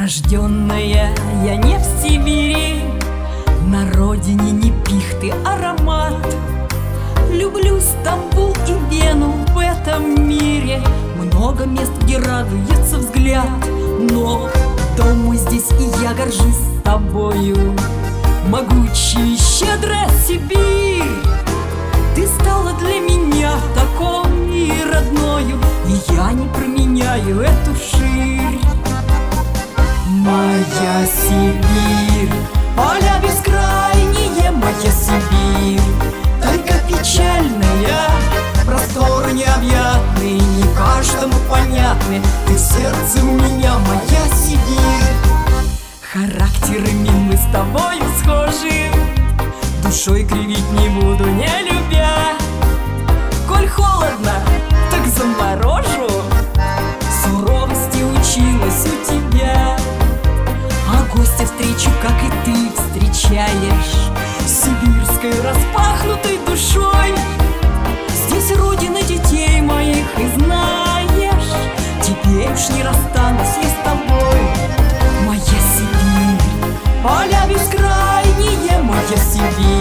Рожденная я не в Сибири, на родине не пихты аромат. Люблю Стамбул и Вену, в этом мире много мест, где радуется взгляд. Но дом мой здесь, и я горжусь тобою, могучая, щедрая Сибирь. Ты стала для меня такой родною, и я не променяю эту ширь. Моя Сибирь, поля бескрайние, моя Сибирь, только печальная, просторы необъятные, не каждому понятны. Ты в сердце у меня, моя Сибирь. Характерами мы с тобою схожи, душой кривить не буду, не любя. Коль холодно, так заморожу, суровости училась у тебя. А гостя встречу, как и ты встречаешь, сибирской распахнутой душой. Здесь родина детей моих, и знаешь, теперь уж не расстанусь я с тобой. Моя Сибирь, поля бескрайние, моя Сибирь,